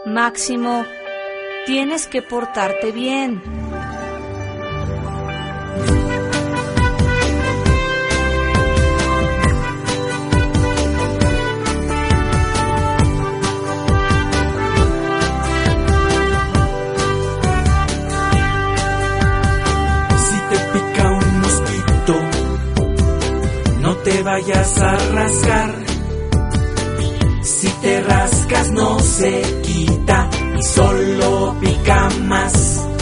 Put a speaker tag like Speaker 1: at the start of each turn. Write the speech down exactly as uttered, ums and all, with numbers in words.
Speaker 1: Máximo, tienes que portarte bien.
Speaker 2: Si te pica un mosquito, no te vayas a rascar. Si te rascas no se quita y solo pica más.